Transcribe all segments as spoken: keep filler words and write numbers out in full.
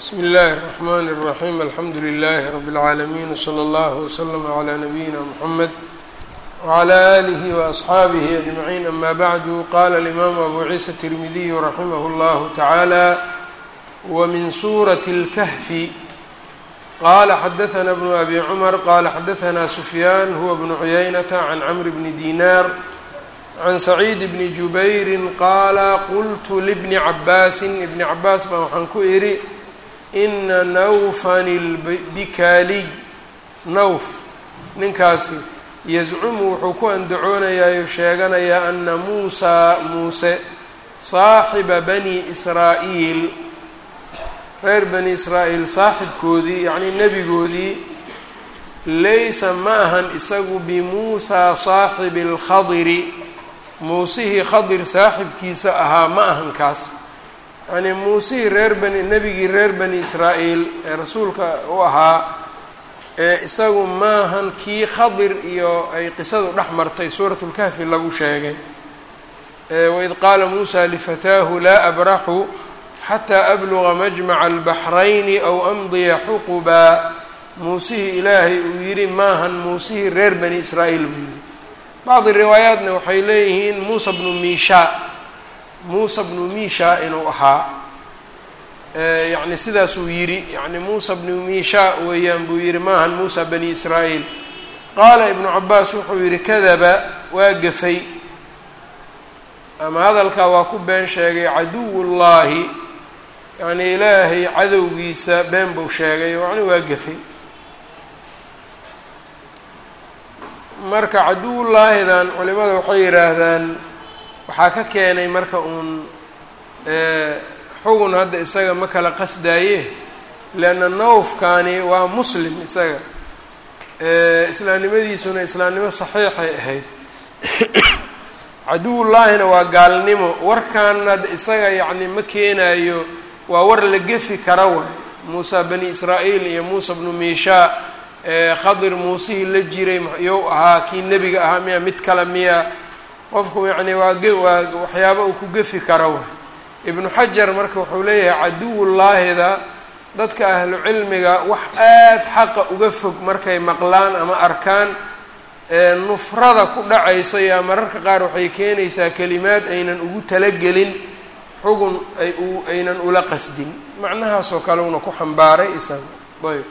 بsم الlh الرحmn الرحيم الحمdu للh رب العاalمين وصلى الله وsلم عlى نبيinا محمد وعlى آله وأصحاaبه أجمعين أmا bعd qال الإmام أbو عيسى الترمذي رحimه الله تعالى ومن sورة الكهف qال xdثna بن أbي عمر qال xdثna سفyان هو بن عyynة عن cمر بن ديناr عن سعيد بن جuبyر qال qلت لبن عbاس بن عbاas baa waxaan ku idhi ina nawfan اlbikaaliy nawf ninkaasi yazcumu wuxuu ku andacoonayaa o sheeganayaa ana muusaa muuse saaxiba bani israa'iil reer bani israa'iil saaxibkoodii yacnii nebigoodii laysa ma ahan isagu bimuusaa saaxibi اlkhadiri muusihii khadir saaxibkiisa ahaa ma ahan kaas yani muusihii reer bani nebigii reer bani israa'iil ee rasuulka u ahaa ee isagu maahan kii khadir iyo ay qisadu dhex martay suuratu lkahfi lagu sheegay waid qaala muusaa lifataahu laa abraxu xataa abluga majmaca albaxrayni aw amdiya xuqubaa muusihii ilaahay uu yidhi maahan muusihii reer bani israa'iil buu yidhi bacdi riwaayaatna waxay leeyihiin muusa bnu miishaa muusa bnu miisha inuu ahaa yacni sidaasuu yidhi yani muusa bnu miisha weeyaan buu yidhi maahan muusa bani israa'iil qaala ibnu cabaas wuxuu yidhi kadaba waa gafay ama hadalkaa waa ku been sheegay caduwullaahi yani ilaahay cadowgiisa been buu sheegay yani waa gafay marka caduwullaahidan culimada waxay yidhaahdaan waxaa ka keenay marka uun xugun hadda isaga ma kala qasdaaye leanna nawfkaani waa muslim isaga islaamnimadiisuna islaamnimo saxiixay ahayd caduwullaahina waa gaalnimo warkan hadda isaga yacni ma keenayo waa war la gefi kara waay muusa bani israa'iil iyo muusa bnu miishaa khadir muusihii la jiray yow ahaa kii nebiga ahaa miya mid kale miya qofku yacni waa waa waxyaaba uu ku gefi kara waay ibnu xajar marka wuxuu leeyahay caduwullaahida dadka ahlu cilmiga wax aada xaqa uga fog markay maqlaan ama arkaan nufrada ku dhacaysa yaa mararka qaar waxay keenaysaa kelimaad aynan ugu talagelin xugun ay u aynan ula qasdin macnahaasoo kale una ku xambaaray isaga ayb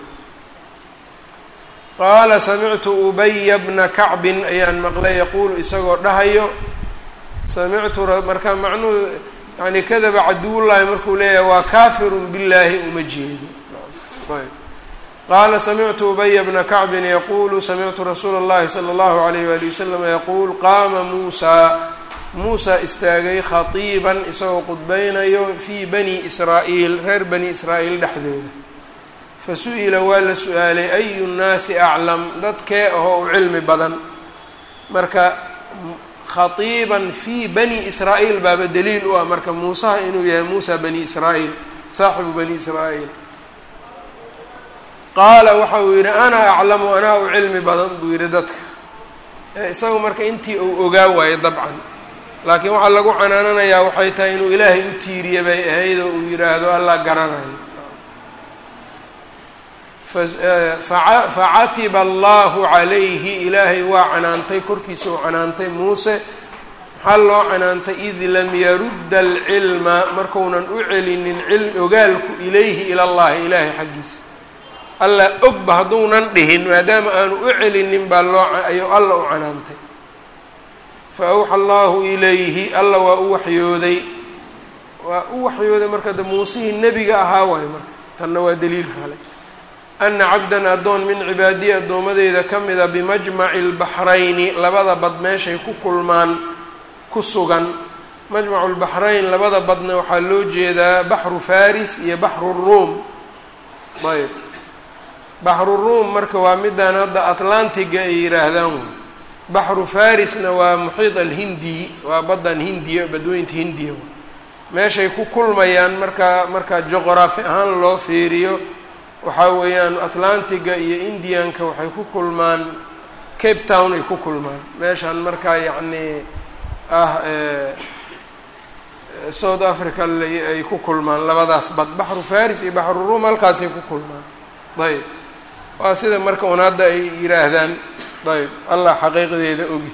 qaala samictu ubaya bna kacbin ayaan maqlay yaquulu isagoo dhahayo samictu marka macnuhu yani kadaba caduwullaahi markuu leeyahay waa kaafirun billaahi uma jeedo ayb qaala samictu ubaya bna kacbin yaquulu samictu rasuula اllahi salى اllahu alayh wali wasalam yaquul qaama muusaa muusaa istaagay khatiiban isagoo qudbaynayo fii bani israa'iil reer bani israa'iil dhexdooda fasu'ila waa la su-aalay ayu nnaasi aclam dadkee ahoo u cilmi badan marka khatiiban fii bani israa'iil baaba daliil u ah marka muusaha inuu yahay muusa bani israa'iil saaxibu bani israa'iil qaala waxa uu yidhi ana aclamu anaa u cilmi badan buu yidhi dadka isagu marka intii uu ogaa waayo dabcan laakiin waxaa lagu canaananayaa waxay tahay inuu ilaahay u tiiriye bay ahayd oo uu yidhaahdo allah garanayo facatiba allahu calayhi ilaahay waa canaantay korkiisa uu canaantay muuse maxaa loo canaantay id lam yarudda alcilma markuunan u celinin ogaalku ilayhi ila llahi ilaahay xaggiisa allah ogba hadduunan dhihin maadaama aanu u celinin baa loo ayuu alla u canaantay fa awxa allahu ilayhi alla waa u waxyooday waa u waxyooday marka de muusihii nebiga ahaa waayo marka tanna waa daliil kale ana cabdan addoon min cibaadiyi addoomadeyda ka mida bimajmaci lbaxrayni labada bad meeshay ku kulmaan ku sugan majmacu lbaxrayn labada badna waxaa loo jeedaa baxru faris iyo baxru ruum ayb baxru ruum marka waa midaan hadda atlantiga ay yidhaahdaan wey baxru farisna waa muxiid alhindi waa baddan hindiya badweynta hindiya meeshay ku kulmayaan marka marka juqraafi ahaan loo fiiriyo waxaa weeyaan atlantiga iyo indianka waxay ku kulmaan cape town ay ku kulmaan meeshaan markaa yacni ah south africa ay ku kulmaan labadaas bad baxru faris iyo baxru ruum halkaasay ku kulmaan ayb waa sida marka un hadda ay yidhaahdaan ayb allah xaqiiqadeeda ogi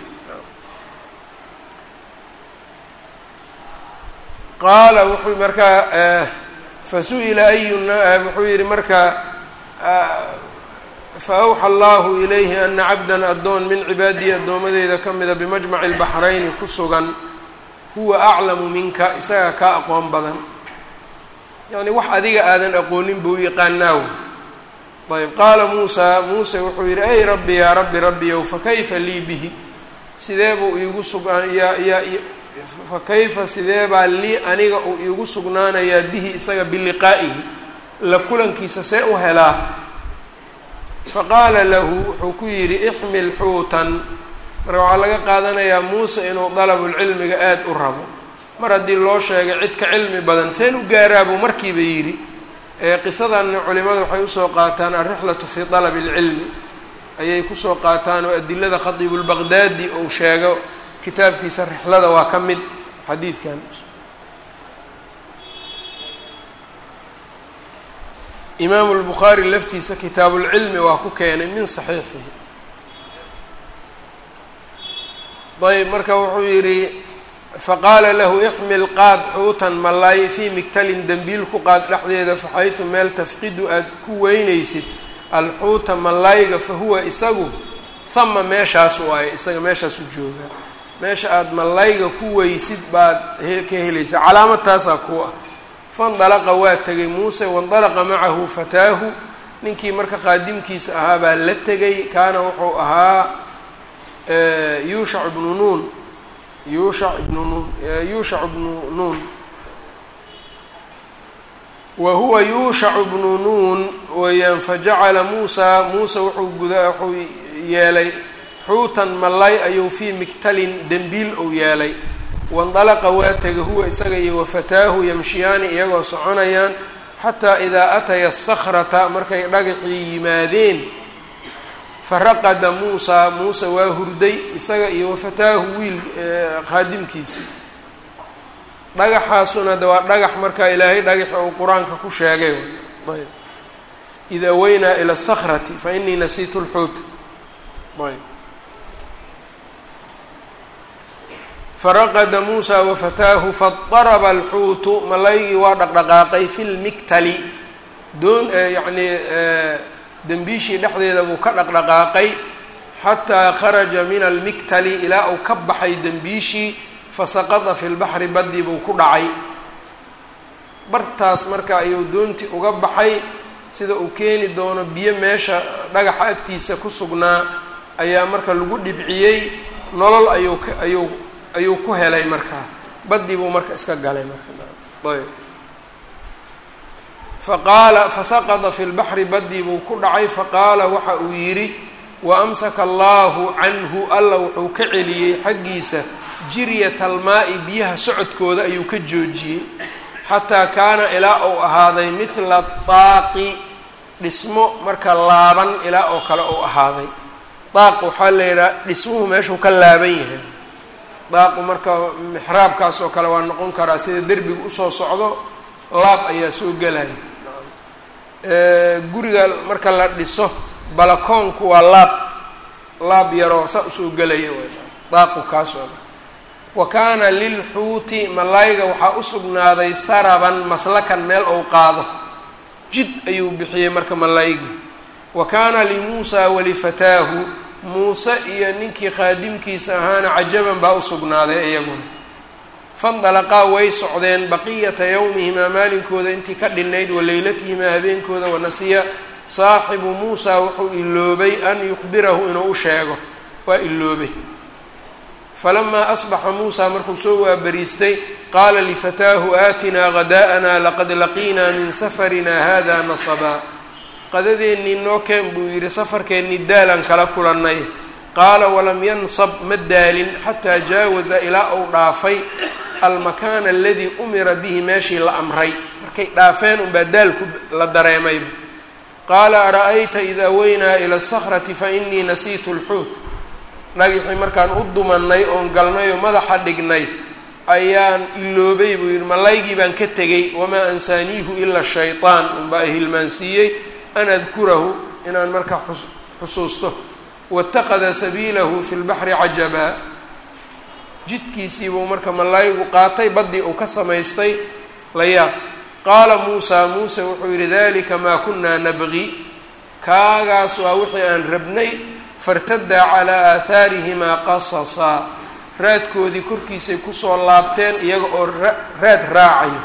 qaala wuxuu markaa fasu'ila ayuna wuxuu yihi markaa faawxa allahu ilayhi ana cabdan addoon min cibaadihi addoomadeeda ka mida bimajmaci اlbaxrayni ku sugan huwa aclamu minka isaga kaa aqoon badan yacni wax adiga aadan aqoonin buu yaqaanaaw ayb qaala muusaa muuse wuxuu yidhi ay rabbi yaa rabbi rabbiyow fakayfa lii bihi sidee buu iigu sugnaan ya ya fakayfa sidee baa lii aniga uu iigu sugnaanayaa bihi isaga biliqaa'ihi la kulankiisa see u helaa faqaala lahu wuxuu ku yidhi ixmil xuutan marka waxaa laga qaadanayaa muuse inuu dalabulcilmiga aada u rabo mar haddii loo sheegay cid ka cilmi badan seen u gaaraa buu markiiba yidhi ee qisadanna culimada waxay usoo qaataan alrixlatu fii dalabi اlcilmi ayay kusoo qaataan oo adilada khadiibulbaqdaadi uu sheego kitaabkiisa rixlada waa ka mid xadiidkan imaamu lbukhaari laftiisa kitaabulcilmi waa ku keenay min saxiixihi ayb marka wuxuu yidhi faqaala lahu ixmil qaad xuutan malay fii migtalin dembiil ku qaad dhexdeeda faxaysu meel tafqidu aada ku weynaysid alxuuta malayga fa huwa isagu hama meeshaas waaye isaga meeshaasu joogaa meesha aada malayga ku weysid baad ka helaysaa calaamad taasaa ku ah faindalaqa waa tegay muuse waindalaqa macahu fataahu ninkii marka qaadimkiisa ahaa baa la tegay kaana wuxuu ahaa yuushac ibnu nuun yuushac ibnu nuun yuushac ibnu nuun wa huwa yuushacu bnu nuun weeyaan fajacala muusaa muuse wuxuu guda wuxuu yeelay xuutan malay ayuu fii migtalin dembiil ou yeelay waindalaqa waa tegay huwa isaga iyo wafataahu yamshiyaani iyagoo soconayaan xataa idaa ataya asakhrata markay dhagaxii yimaadeen faraqada muusaa muuse waa hurday isaga iyo wafataahu wiil khaadimkiisii dhagaxaasuna de waa dhagax markaa ilaahay dhagaxa uu qur-aanka ku sheegay ayb id aweynaa ila asakrati fa inii nasiitu lxuuta ayb faraqada muusaa wafataahu fadaraba alxuutu malaygii waa dhaqdhaqaaqay fi lmiktali doon yacnii dembiishii dhexdeeda buu ka dhaqdhaqaaqay xataa kharaja min almiktali ilaa uu ka baxay dembiishii fasaqada fi lbaxri badii buu ku dhacay bartaas marka ayuu doontii uga baxay sida uu keeni doono biyo meesha dhagaxa agtiisa ku sugnaa ayaa marka lagu dhibciyey nolol ayuu ka ayuu ayuu ku helay markaa badii buu marka iska galay marka ayb faqaala fasaqada fi lbaxri badii buu ku dhacay faqaala waxa uu yidhi wa amsaka allahu canhu alla wuxuu ka celiyey xaggiisa jiryat almaa-i biyaha socodkooda ayuu ka joojiyey xataa kaana ilaa uu ahaaday midla daaqi dhismo marka laaban ilaa oo kale uu ahaaday daaq waxaa la yidhaha dhismuhu meeshuu ka laaban yahay daaqu marka mixraabkaas oo kale waa noqon karaa sida derbiga usoo socdo laab ayaa soo gelaya guriga marka la dhiso balakoonku waa laab laab yaroo saa usoo gelaya daaqu kaasoo wa kaana lilxuuti malayga waxaa u sugnaaday saraban maslakan meel ou qaado jid ayuu bixiyey marka malaygii wa kaana limuusaa walifataahu muuse iyo ninkii qaadimkiisa ahaana cajaban baa u sugnaaday iyaguna fandalaqaa way socdeen baqiyata yowmihimaa maalinkooda intii ka dhinayd wa leylatihimaa habeenkooda wanasiya saaxibu muusaa wuxuu iloobay an yukhbirahu inuu u sheego waa iloobay falamaa asbaxa muusaa markuu soo waabariistay qaala lifataahu aatinaa ghadaa'anaa laqad laqiinaa min safarinaa hada nasabaa qadadeennii noo keen buu yidhi safarkeennii daalan kala kulannay qaala walam yansab ma daalin xataa jaawaza ilaa uu dhaafay almakaana aladii umira bihi meeshii la amray markay dhaafeen unbaa daalku la dareemayba qaala ara-ayta id aweynaa ila asakrati fa inii nasiitu lxuut dhagixii markaan u dumanay oon galnay oo madaxa dhignay ayaan iloobay buu yidhi malaygii baan ka tegey wamaa ansaaniihu ila shayطaan unbaa hilmaansiiyey an adkurahu inaan markaa xusuusto waاtaqada sabiilahu fi lbaxri cajabaa jidkiisiibuu marka malaygu qaatay baddii uu ka samaystay la yaab qaala muusaa muuse wuxuu yidhi dalika maa kunaa nabgi kaagaas waa wixii aan rabnay fartadaa calaa aahaarihimaa qasasaa raadkoodii korkiisay kusoo laabteen iyaga oo raad raacayo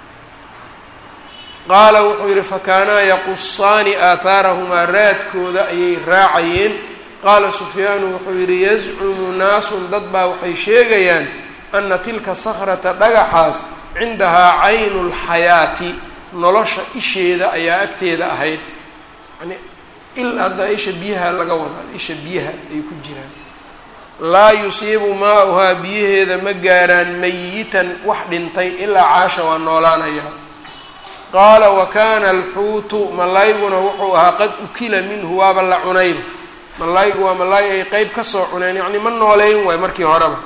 qaala wuxuu yidhi fakaanaa yaqusaani aahaarahumaa raadkooda ayay raacayeen qaala sufyaanu wuxuu yidhi yazcumu naasun dad baa waxay sheegayaan ana tilka sakrata dhagaxaas cindahaa caynu lxayaati nolosha isheeda ayaa agteeda ahayd yani il hadda isha biyaha laga wadaa isha biyaha ay ku jiraan laa yusiibu maa-uhaa biyaheeda ma gaaraan mayitan wax dhintay ilaa caasha waa noolaanaya qaala wa kaana alxuutu malayguna wuxuu ahaa qad ukila minhu waaba la cunayba malaygu waa malaay ay qeyb ka soo cuneen yacni ma nooleyn waay markii horeba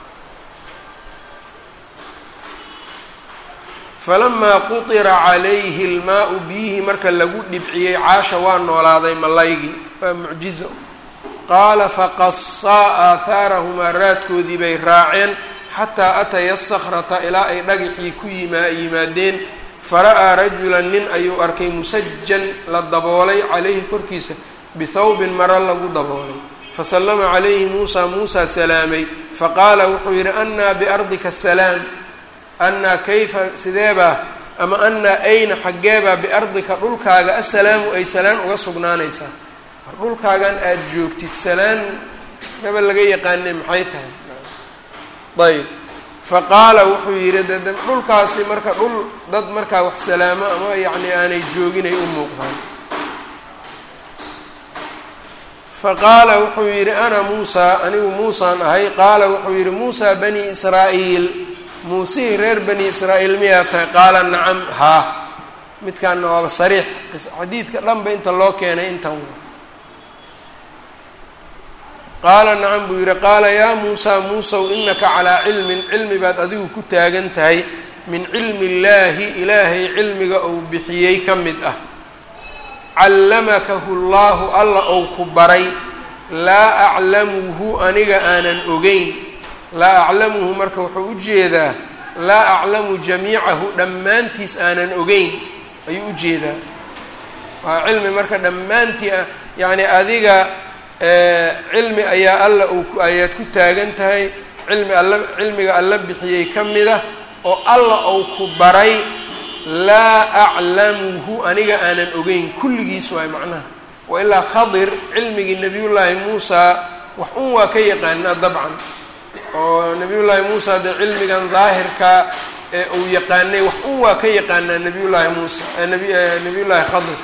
falamaa qutira calayhi lmaa-u biyihii marka lagu dhibciyey caasha waa noolaaday malaygii waa mucjizo qaala faqasaa aahaarahumaa raadkoodii bay raaceen xataa ataya sakrata ilaa ay dhagaxii ku yimaa yimaadeen fara'aa rajulan nin ayuu arkay musajan la daboolay calayhi korkiisa bithawbin maro lagu daboolay fasallama calayhi muusaa muusaa salaamay faqaala wuxuu yidhi annaa biardika asalaam annaa kayfa sideebaa ama annaa ayna xaggeebaa biardika dhulkaaga assalaamu ay salaan uga sugnaanaysaa war dhulkaagan aada joogtid salaan gaba laga yaqaanay maxay tahay ayb faqaala wuxuu yidhi de dhulkaasi marka dhul dad markaa wax salaamo ama yacni aanay jooginay u muuqdaan faqaala wuxuu yidhi ana muusaa anigu muusaan ahay qaala wuxuu yidhi muusaa bani israa'iil muusihii reer bani israa'iil miyaa tahay qaala nacam haa midkaana waaba sariix xadiidka dhanba inta loo keenay intan qaala nacam buu yidhi qaala yaa muusaa muusow inaka calaa cilmin cilmi baad adigu ku taagan tahay min cilmi illaahi ilaahay cilmiga uu bixiyey ka mid ah callamakahu llaahu alla ou ku baray laa aclamuhu aniga aanan ogeyn laa aclamuhu marka wuxuu u jeedaa laa aclamu jamiicahu dhammaantiis aanan ogeyn ayuu u jeedaa waa cilmi marka dhammaantii ah yacni adiga cilmi ayaa alla u ayaad ku taagan tahay cilmi alla cilmiga alla bixiyey ka mid ah oo alla ou ku baray laa aclamuhu aniga aanan ogeyn kulligiis waay macnaha wa ilaa khadir cilmigii nebiyullaahi muusaa wax un waa ka yaqaanaa dabcan oo nebiyullaahi muusaa dee cilmigan daahirka ee uu yaqaanay wax un waa ka yaqaanaa nebiyullaahi muusa nbi nebiyullaahi khadir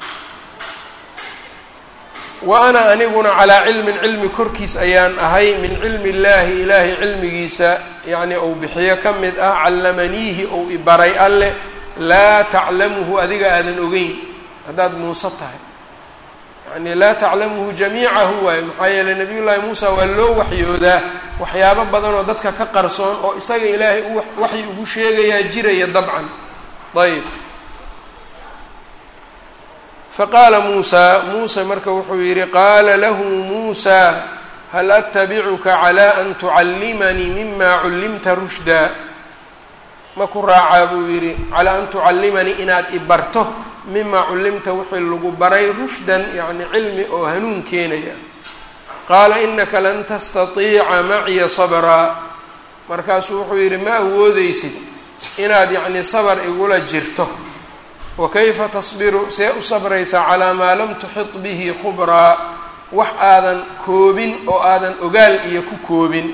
wa ana aniguna calaa cilmin cilmi korkiis ayaan ahay min cilmi illaahi ilaahay cilmigiisa yacni uu bixiyo ka mid ah callamaniihi ou ibaray alle laa taclamuhu adiga aadan ogeyn haddaad muuse tahay yani laa taclamuhu jamiicahu waayo maxaa yeeley nabiyullaahi muusa waa loo waxyoodaa waxyaabo badan oo dadka ka qarsoon oo isaga ilaahay u waxyi ugu sheegayaa jiraya dabcan ayb faqaala muusaa muuse marka wuxuu yidhi qaala lahu muusaa hal atabicuka calaa an tucallimanii mima cullimta rushdaa ma ku raacaa buu yidhi calaa an tucallimanii inaad i barto mimaa cullimta wixii lagu baray rushdan yacni cilmi oo hanuun keenaya qaala inaka lan tastatiica maciya sabraa markaasuu wuxuu yidhi ma awoodeysid inaad yacni sabar igula jirto wa kayfa tasbiru see u sabraysaa calaa maa lam tuxit bihi khubraa wax aadan koobin oo aadan ogaal iyo ku koobin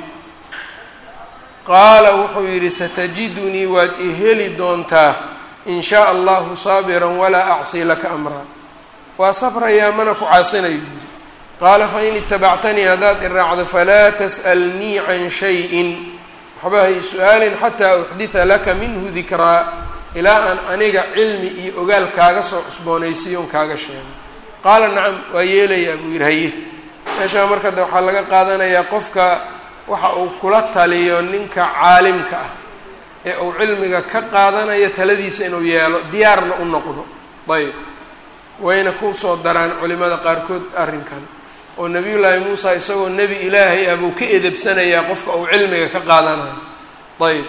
qaala wuxuu yidhi satajidunii waad i heli doontaa in shaa allahu saabiran walaa acsii laka amraa waa sabrayaa mana ku caasinayo yidhi qaala fain itabactanii haddaad i raacdo falaa tas'alnii can shayin waxba hay su-aalin xataa uxdita laka minhu dikraa ilaa aan aniga cilmi iyo ogaal kaaga soo cusboonaysiiyon kaaga sheego qaala nacam waa yeelayaa buu yidhi haye meeshaa marka de waxaa laga qaadanayaa qofka waxa uu kula taliyo ninka caalimka ah ee uu cilmiga ka qaadanayo taladiisa inuu yeelo diyaarna u noqdo. ayb wayna ku soo daraan culimada qaarkood arrinkan oo nebiyullaahi muusa isagoo nebi ilaahay ah buu ka edebsanayaa qofka uu cilmiga ka qaadanayo. ayb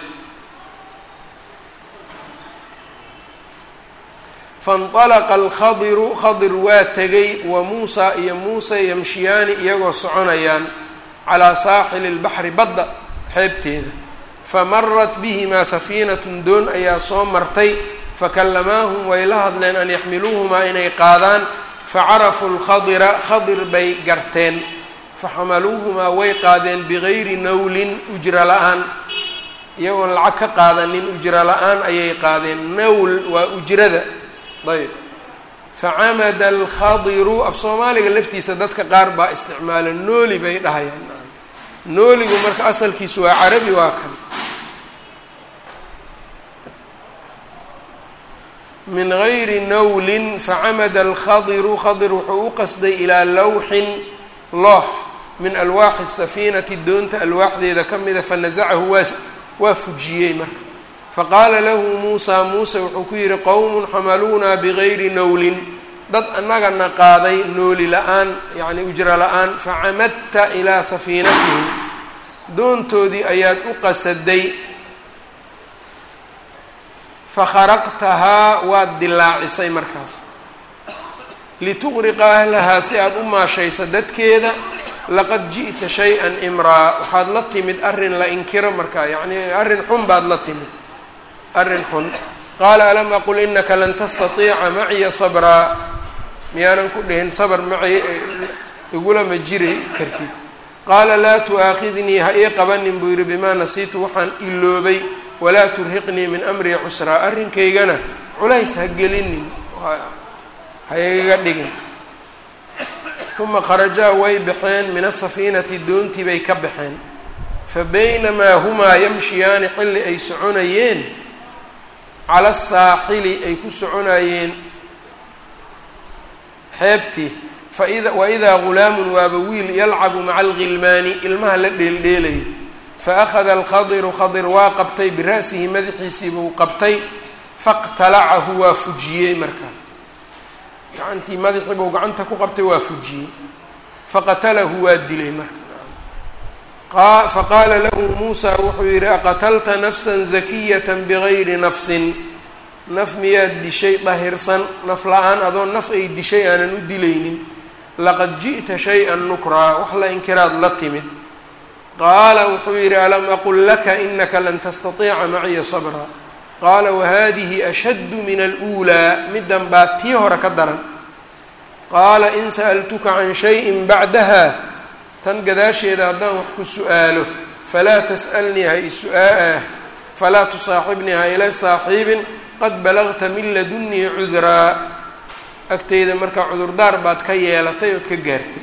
faاnطalaqa alkhadiru khadir waa tegay wa muusa iyo muuse yamshiyaani iyagoo soconayaan calaa saaxili اlbaxri badda xeebteeda. famarat bihimaa safiinatun doon ayaa soo martay fakallamaahum way la hadleen an yaxmiluuhumaa inay qaadaan facarafuu lkhadira khadir bay garteen faxamaluuhumaa way qaadeen bigayri nawlin ujra la-aan iyagoon lacag ka qaadanin ujra la-aan ayay qaadeen. nawl waa ujrada. ayb facamada alkhadiru af soomaaliga laftiisa dadka qaar baa isticmaala nooli bay dhahayaan. nooligu marka asalkiisu waa carabi waa kan. min gayri nawlin facamada alkhadiru khadir wuxuu u qasday ilaa lawxin loox min alwaaxi safiinati doonta alwaaxdeeda ka mida fanasacahu waa waa fujiyey marka. faqaala lahu muusaa muuse wuxuu ku yidhi qowmun xamaluunaa bigayri nawlin dad annagana qaaday nooli la-aan yacni ujra la-aan facamadta ilaa safiinatihim doontoodii ayaad u qasaday fakharaqtahaa waad dilaacisay markaas lituqriqa ahlahaa si aada u maashaysa dadkeeda. laqad ji'ta shay-an imraa waxaad la timid arrin la inkiro markaa yacnii arrin xun baad la timid arrin xun. qaala alam aqul inaka lan tastatiica maciya sabraa miyaanan ku dhihin sabr maci igulama jiri kartid. qaala laa tu'aakhidnii ha ii qabanin buu yidhi bimaa nasiitu waxaan iloobay walaa turhiqnii min amrii cusraa arrinkaygana culays ha gelinin ha igaga dhigin. uma kharajaa way baxeen min asafiinati doontii bay ka baxeen. fa baynamaa humaa yamshiyaani xilli ay soconayeen cala asaaxili ay ku soconayeen xeebtii faida waidaa gulaamun waaba wiil yalcabu maca alghilmaani ilmaha la dheeldheelayo. faakhada alkhadiru khadir waa qabtay bira'sihi madaxiisii buu qabtay faqtalacahu waa fujiyey markaa gacantii madaxii buu gacanta ku qabtay waa fujiyey. faqatalahu waa dilay marka. faqaala lahu muusa wuxuu yidhi aqatalta nafsan zakiyata bigayri nafsin naf miyaad dishay dahirsan naf la-aan adoo naf ay dishay aanan u dilaynin. laqad ji'ta shay-an nukraa wax la inkiraad la timid. qaala wuxuu yidhi alam aqul laka inaka lan tastatiica maciya sabra. qaala wahadihi ashaddu min aluulaa middan baa tii hore ka daran. qaala in sa'altuka can shayin bacdaha tan gadaasheeda haddaan wax ku su-aalo falaa tas'alnii ha isuaa falaa tusaaxibnii ha ila saaxiibin qad balagta min ladunnii cudraa agteyda markaa cudurdaar baad ka yeelatay ood ka gaartay.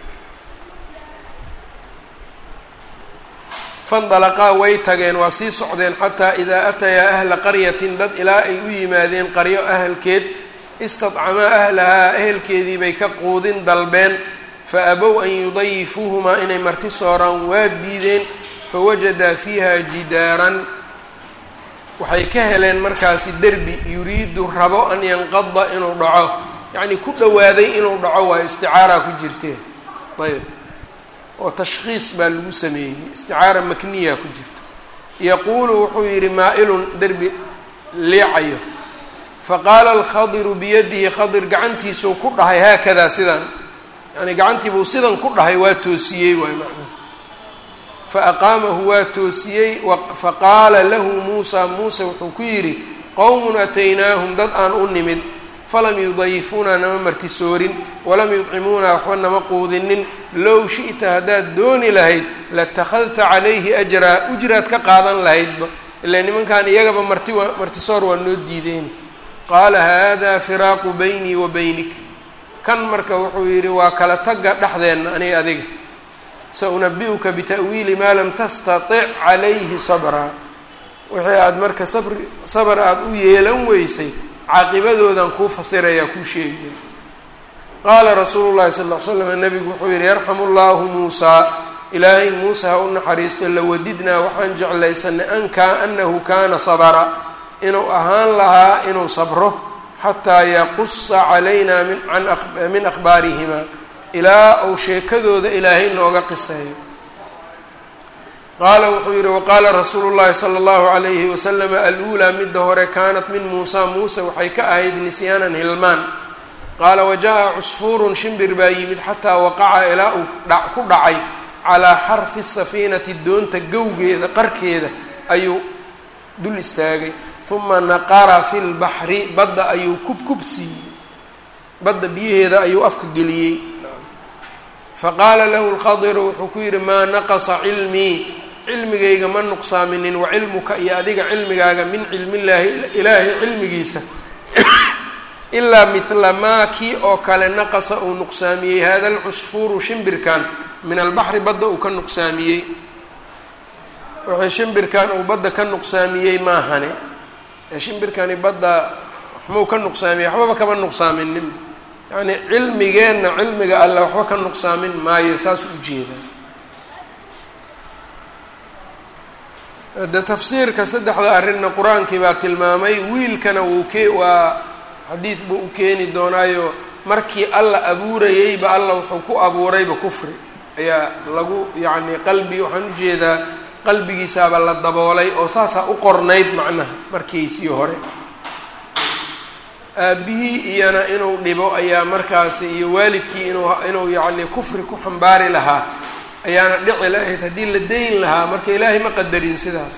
fandalaqaa way tageen waa sii socdeen xataa idaa atayaa ahla qaryatin dad ilaa ay u yimaadeen qaryo ahalkeed istadcamaa ahlahaa ehelkeedii bay ka quudin dalbeen fa abow an yudayifuuhumaa inay marti sooraan waa diideen. fawajadaa fiiha jidaaran waxay ka heleen markaasi derbi yuriidu rabo an yanqada inuu dhaco yacnii ku dhowaaday inuu dhaco waa isticaaraa ku jirtee. ayb oo tashkhiis baa lagu sameeyey isticaara makniya ku jirto. yaquulu wuxuu yidhi maa-ilun derbi liicayo. faqaala alkhadiru biyadihi khadir gacantiisuu ku dhahay haakadaa sidan yani gacantiibuu sidan ku dhahay waa toosiyey waay macnuhu. fa aqaamahu waa toosiyey. faqaala lahu muusa muuse wuxuu ku yidhi qowmun ataynaahum dad aan u nimid falam yudayifuunaa nama martisoorin walam yudcimuunaa waxba nama quudinin. low shi'ta haddaad dooni lahayd latakhadta calayhi ajraa ujraad ka qaadan lahaydba ilaa nimankan iyagaba marti waa martisoor waa noo diideeni. qaala haadaa firaaqu baynii wa baynik kan marka wuxuu yidhi waa kala tagga dhexdeenna aniga adiga. sa unabi'uka bita'wiili maa lam tastatic calayhi sabraa wixii aada marka sabri sabar aada u yeelan weysay caaqibadoodan kuu fasirayaa kuu sheegaya. qaala rasuulu llahi sala ll ly slam nabigu wuxuu yidhi yarxamu llaahu muusaa ilaahay muuse ha u naxariisto lawadidnaa waxaan jeclaysanay ankaa anahu kaana sabra inuu ahaan lahaa inuu sabro xataa yaqusa calaynaa min an min akhbaarihimaa ilaa uu sheekadooda ilaahay nooga qiseeyo. qaala wuxuu yihi waqaala rasuulu llahi sala allahu calayhi wasalama aluulaa midda hore kaanat min muusa muuse waxay ka ahayd nisyaanan hilmaan. qaala wajaءa cusfuurun shimbir baa yimid xataa waqaca ilaa uu ku dhacay calaa xarfi safiinati doonta gowgeeda qarkeeda ayuu dul istaagay. uma naqara fi lbaxri badda ayuu kubkub siiyey badda biyaheeda ayuu afka geliyey. faqaala lahu lkhadiru wuxuu ku yidhi maa naqasa cilmii cilmigayga ma nuqsaaminin wacilmuka iyo adiga cilmigaaga min cilmillaahi ilaahay cilmigiisa ilaa mithla maa kii oo kale naqasa uu nuqsaamiyey hada alcusfuuru shimbirkan min albaxri badda uu ka nuqsaamiyey. waxay shimbirkan uu badda ka nuqsaamiyey maahane ee shimbirkani badda waxmuu ka nuqsaamiyey waxbaba kama nuqsaaminin yacni cilmigeenna cilmiga alle waxba ka nuqsaamin maayo saas u jeeda. de tafsiirka saddexda arrinna qur-aankii baa tilmaamay wiilkana wuu ke waa xadiid buu u keeni doonaayo markii alla abuurayeyba alla wuxuu ku abuurayba kufri ayaa lagu yacni qalbi waxaan ujeedaa qalbigiisaaba la daboolay oo saasaa u qornayd macnaha markiisii hore. aabihii iyana inuu dhibo ayaa markaasi iyo waalidkii inuu inuu yacni kufri ku xambaari lahaa ayaana dhici lahayd haddii la dayn lahaa marka ilaahay ma qadarin sidaas.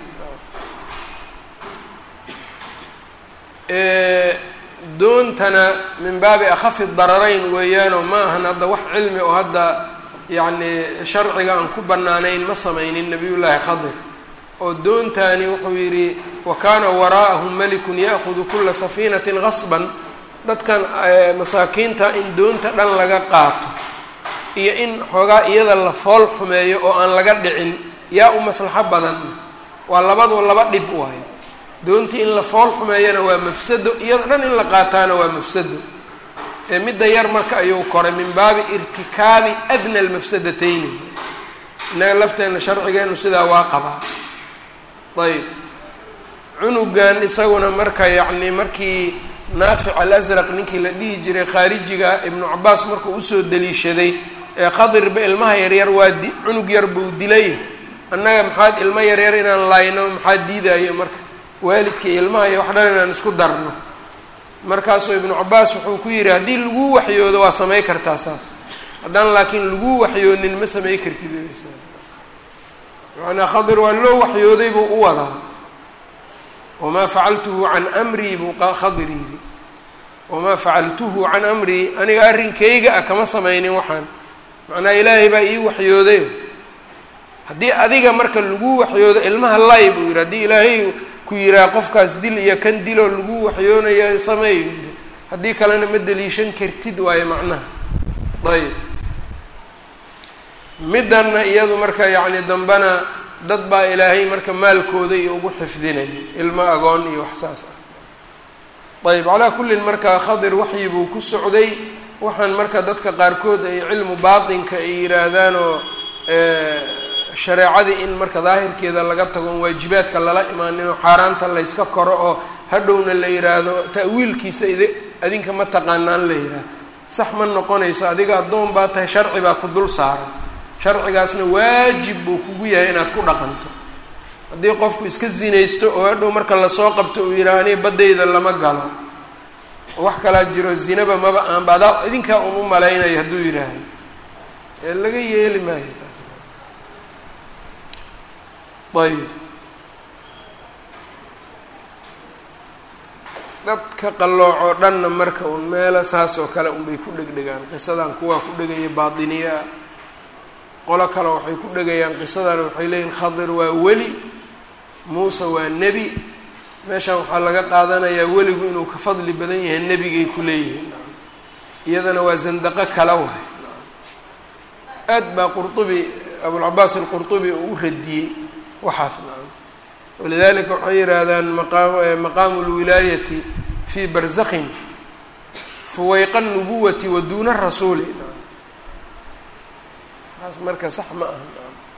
doontana min baabi akhafi dararayn weeyaanoo ma ahan hadda wax cilmi oo hadda yacni sharciga aan ku bannaanayn ma samaynin nabiyullaahi khadir oo doontani wuxuu yidhi wa kaana waraa'ahum malikun ya'khudu kulla safiinatin qasban dadkan masaakiinta in doonta dhan laga qaato iyo in xoogaa iyada la fool xumeeyo oo aan laga dhicin yaa u maslaxo badan waa labadu laba dhib waayo. doontii in la fool xumeeyana waa mafsado iyada dhan in la qaataana waa mafsado ee midda yar marka ayuu koray min baabi irtikaabi adna almafsadatayni innaga lafteena sharcigeenu sidaa waa qabaa. ayb cunugan isaguna marka yacni markii naafic alasraq ninkii la dhihi jiray khaarijiga ibnu cabaas markuu usoo daliishaday ee khadirba ilmaha yaryar waa di cunug yar buu dilay annaga maxaad ilmo yaryar inaan laayno maxaa diidayo marka waalidka iyo ilmaha iyo wax dhan inaan isku darno. markaasuu ibnu cabaas wuxuu ku yidhi haddii lagu waxyoodo waa samay kartaa saas haddaan laakiin lagu waxyoonin ma samay kartid. macnaa khadir waa loo waxyooday buu u wadaa wamaa facaltuhu can amrii buu khadir yidhi wamaa facaltuhu can amrii aniga arrinkayga ah kama samaynin waxaan macnaa ilaahay baa ii waxyooday. haddii adiga marka lagu waxyoodo ilmaha lay buu yidhi haddii ilaahay ku yiraa qofkaas dil iyo kan diloo lagu waxyoonayo sameey yidhi haddii kalena ma daliishan kartid waayo macnaha. ayb middanna iyadu marka yacni dambana dad baa ilaahay marka maalkooda iyo ugu xifdinayay ilmo agoon iyo wax saas ah. ayb calaa kullin marka khadir waxyi buu ku socday waxaan marka dadka qaarkood ay cilmu baatinka ay yidhaahdaan oo shareecadii in marka daahirkeeda laga tago on waajibaadka lala imaanin oo xaaraanta layska koro oo hadhowna la yidhaahdo ta'wiilkiisa id adinka ma taqaanaan la yidhaahdo sax ma noqonayso adiga addoon baa tahay sharci baa ku dul saaran sharcigaasna waajib buu kugu yahay inaad ku dhaqanto. haddii qofku iska zinaysto oo hadhow marka lasoo qabto uu yidhaha aniga baddayda lama galo wax kalaa jiro zinaba maba aanba adaa idinkaa un u malaynayo hadduu yidhaahdo ee laga yeeli maayo taas. ayb dadka qallooco dhanna marka un meela saas oo kale unbay ku dhegdhegaan qisadan kuwaa ku dhegaya baatiniye ah qolo kale waxay ku dhegayaan qisadan waxay leeyihin khadir waa weli muuse waa nebi meeshaan waxaa laga qaadanayaa weligu inuu ka fadli badan yahay nebigay ku leeyihiin iyadana waa zandaqo kala wahay aad baa qurtubi abulcabaas alqurtubi uu u radiyey waxaas nacam walidalika waxay yidhaahdaan maqaam maqaamu lwilaayati fii barzakhin fuwayqa nubuwati wa duuna rasuuli nacam taas marka sax ma aha nacam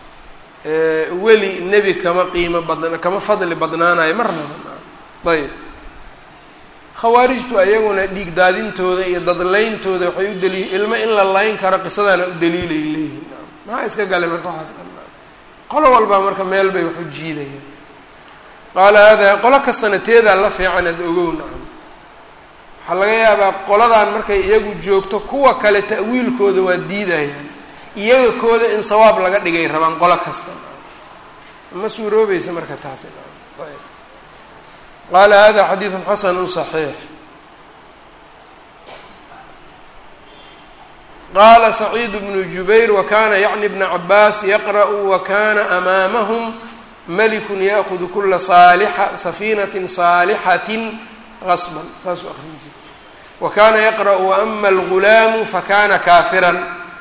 weli nebi kama qiimo badna kama fadli badnaanayo marnaba. ayb khawaarijtu ayaguna dhiig daadintooda iyo dadlayntooda waxay u daliil ilmo in la layn karo qisadana u daliilay leeyihiin. maxaa iska galay marka waxaas dhan qolo walba marka meel bay wax u jiidayaan. qaala hada qolo kastana teedaa la fiican ad ogow nacam. waxaa laga yaabaa qoladan markay iyagu joogto kuwa kale ta'wiilkooda waa diidayaan, iyaga kooda in sawaab laga dhigay rabaan qolo kasta. ma suuroobaysa marka taasi. ayb qaala hada xadiiثu xasanu صaxiix. qaala saciid bnu jubayr wakana yacni bna cabaas yaqra'u wakana amaamahum malikun ya'kudu kula saalixa safiinatin saalixatin gasban. saasuu akrin jira. wakana yaqra'u waama algulaamu fakana kaafiran.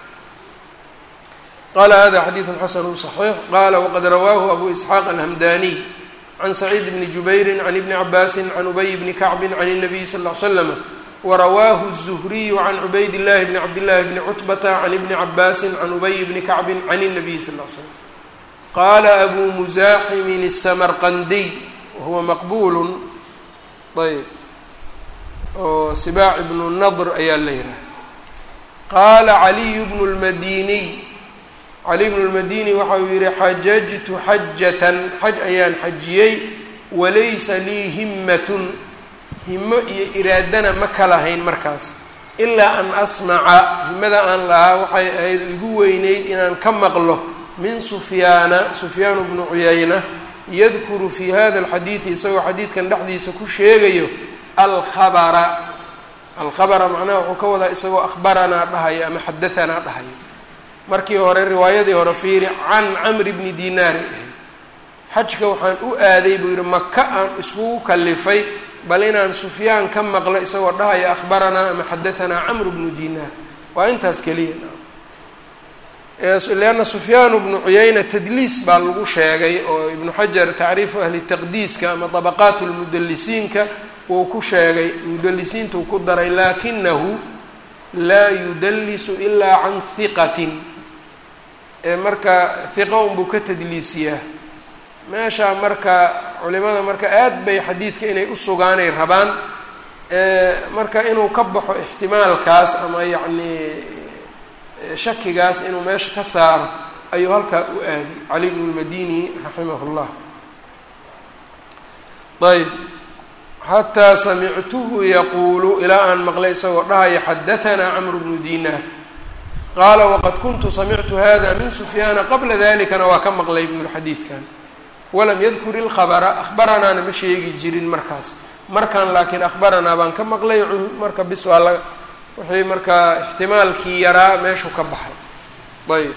qala hada xadiiثu xasanu صaxiix. qala waqad rawaahu abu isxaaq alhamdaniy can saciid bni jubayri can ibni cabaasi can ubay bni kacbi can الnabiy sal ll ly slam warawaahu الzuhriyu can cubayd llahi bni cabdillahi bni cutbata can ibni cabaasi can ubay bni kacbi can الnabiy sal ll ly slam. qaala abu musaaximin الsamarqandiy wahuwa maqbul. ayb oo sibaac ibnu nadr ayaa la yihaha. qaala caliy bnu اlmadiniy cali bnu lmadini waxa uu yihi xajajtu xajatan xaj ayaan xajiyey walaysa lii himmatun himo iyo iraadana ma kalahayn markaas ilaa an asmaca himada aan lahaa waxay ahayd igu weyneyd inaan ka maqlo min sufyaana sufyaan bnu cuyayna yadkuru fi hada alxadiidi isagoo xadiidkan dhexdiisa ku sheegayo alkhabara alkhabara macnaha wuxuu ka wadaa isagoo akhbaranaa dhahayo ama xadahanaa dhahayo. markii hore riwaayadii hore fiiri can camri bni dinaari ahay. xajka waxaan u aaday buu yihi maka aan iskugu kalifay bal inaan sufyaan ka maqlo isagoo dhahaya akhbaranaa ama xadahanaa camru bnu dinaar. waa intaas keliya. leanna sufyaanu bnu cuyayna tadliis baa lagu sheegay oo ibnu xajar tacriifu ahli taqdiiska ama dabaqaat lmudalisiinka wuu ku sheegay, mudalisiintuu ku daray laakinahu laa yudallisu ilaa can hiqatin. marka hiqa unbuu ka tadliisiyaa meesha. marka culimada marka aad bay xadiidka inay u sugaanay rabaan. marka inuu ka baxo ixtimaalkaas ama yacni shakigaas inuu meesha ka saaro ayuu halkaa u aaday cali bnu lmadini raximah llah. ayb xataa samictuhu yaquulu ilaa aan maqlay isagoo dhahaya xadahanaa camru bnu dinaar. qaala waqad kuntu samictu hada min sufyaana qabla dalikana waa ka maqlay buu yihi xadiidkan. walam yadkur ilkhabara akhbaranaana ma sheegi jirin markaas. markaan laakiin akhbaranaa baan ka maqlay marka bis waa la wixii markaa ixtimaalkii yaraa meeshuu ka baxay. ayb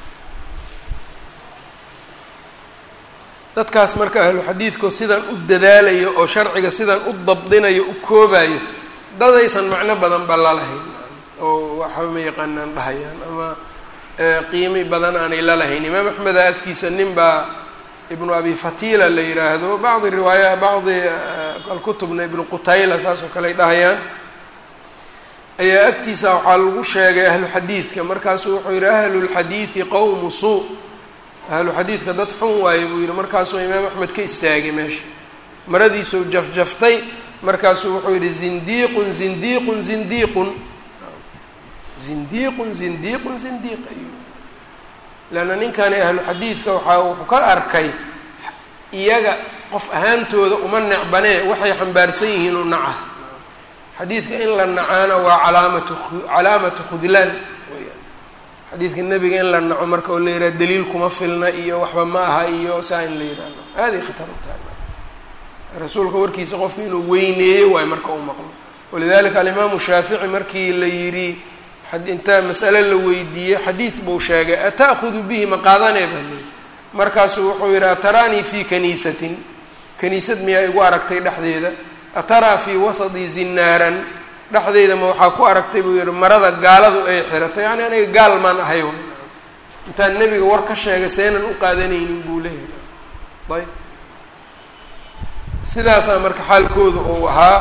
dadkaas marka ahlu xadiidku sidan u dadaalayo oo sharciga sidan u dabdinayo u koobayo dadaysan macno badan ba lalahayn oo waxa ma yaqaanaan dhahayaan ama qiimi badan aanay lalahayn. imaam axmeda agtiisa nin baa ibnu abi fatila la yiraahdo bacdi riwaaya bacdi alkutubna ibnu qutayla saas oo kale ay dhahayaan ayaa agtiisa waxaa lagu sheegay ahlu xadiidka. markaasuu wuxuu yihi ahlu lxadiidi qowmu suu, ahlu xadiidka dad xun waaye buu yihi. markaasuu imaam axmed ka istaagay meesha, maradiisuu jafjaftay. markaasuu wuxuu yihi zindiiqun zindiiqun zindiiqun zindiiqun zindiiqun zindiiq ayuu. leanna ninkani ahlu xadiidka waxaa wuxuu ka arkay iyaga qof ahaantooda uma necbanee waxay xambaarsan yihiin u naca. xadiidka in la nacaana waa calaamatu calaamatu khudlaan weyaan. xadiidka nebiga in la naco marka oo la yidhaha daliil kuma filna iyo waxba ma aha iyo saa in la yidhaahdo aaday khatar u tahay. rasuulka warkiisa qofku inuu weyneeyo waayo marka uu maqlo. walidalika alimaamu shaafici markii la yidhi intaa mas'ale la weydiiyey xadiid buu sheegay ata'hudu bihi ma qaadanee baa leey. markaasuu wuxuu yidhi ataraanii fii kaniisatin, kaniisad miyaa igu aragtay dhexdeeda? ataraa fii wasadi zinaaran, dhexdeeda ma waxaa ku aragtay buu yihi marada gaaladu ay xirato. yacni aniga gaal maan ahay way intaan nebiga war ka sheegay seenan u qaadanaynin buu leeyahay. ayb sidaasaa marka xaalkooda uu ahaa.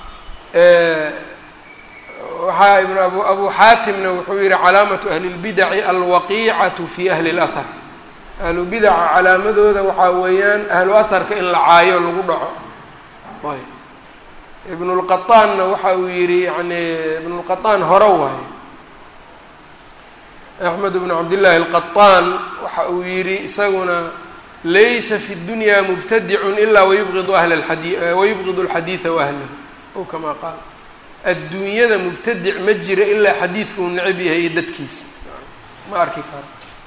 waxaa ibn abu abu xaatimna wuxuu yihi calaamatu ahli اlbidaci alwaqiicatu fi ahli اlahar. ahlu bidaca calaamadooda waxaa weeyaan ahlu atharka in la caayo lagu dhaco. ayb ibnulqataanna waxa uu yidhi yani ibnulqataan hore waaye axmed bnu cabdillaahi alqataan waxa uu yidhi isaguna laysa fi dunya mubtadicun ilaa wayubqidu ahla alxadii wayubqidu alxadiida waahlahu ow kamaa qaal adduunyada mubtadic ma jira ilaa xadiidka uu necab yahay iyo dadkiisa ma arki karo.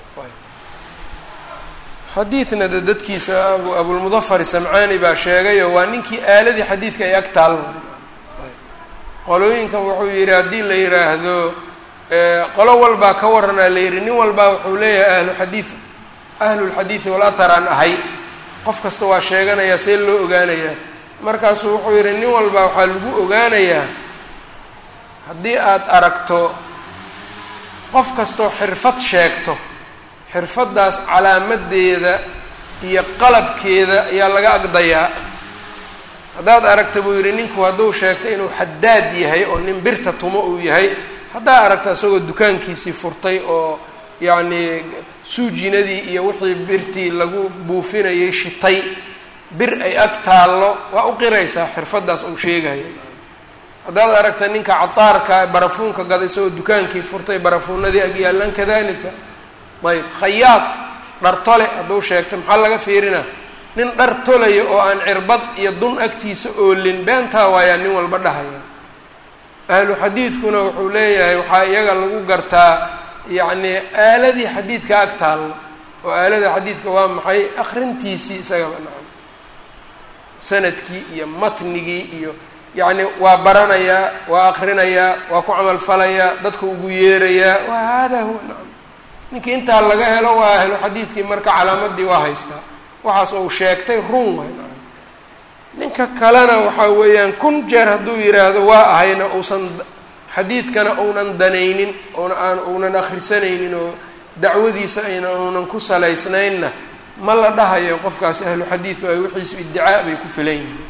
xadiidna de dadkiisa abulmudafar samcaani baa sheegayo waa ninkii aaladii xadiidka ay ag taal. qolooyinkan wuxuu yidhi haddii la yidhaahdo qolo walbaa ka waranaa la yidhi nin walbaa wuxuu leeyahay ahlu xadiid ahlulxadiidi walathar aan ahay qof kasta waa sheeganayaa see loo ogaanayaa markaasuu wuxuu yidhi nin walbaa waxaa lagu ogaanayaa haddii aad aragto qof kastoo xirfad sheegto xirfaddaas calaamadeeda iyo qalabkeeda ayaa laga agdayaa. haddaad aragta buu yidhi ninku hadduu sheegto inuu xadaad yahay oo nin birta tumo uu yahay haddaad aragta isagoo dukaankiisii furtay oo yacnii suujinadii iyo wixii birtii lagu buufinayay shitay bir ay ag taallo waa u qiraysaa xirfaddaas uu sheegayo. haddaad aragta ninka cataarka barafuunka gada isagoo dukaankii furtay barafuunadii ag yaallaan kadalika. ayb khayaad dhar tole hadduu sheegto maxaa laga fiirinaa nin dhar tolaya oo aan cirbad iyo dun agtiisa oolin beentaa waayaa nin walba dhahaya. ahlu xadiidkuna wuxuu leeyahay waxaa iyaga lagu gartaa yacnii aaladii xadiidka ag taallo oo aalada xadiidka waa maxay akrintiisii isagaba nacam sanadkii iyo matnigii iyo yacni waa baranayaa waa akrinayaa waa ku camal falayaa dadka ugu yeerayaa wa hada huwa nacam ninkii intaa laga helo waa ahlu xadiidkii marka calaamadii waa haystaa waxaas uu sheegtay run waay nacam. ninka kalena waxaa weeyaan kun jeer hadduu yidhaahdo waa ahayna uusan xadiidkana uunan danaynin oona aan uunan akhrisanaynin oo dacwadiisa ayna uunan ku salaysnaynna ma la dhahayo qofkaas ahlu xadiid ay wixiisu iddicaa bay ku filan yihiin.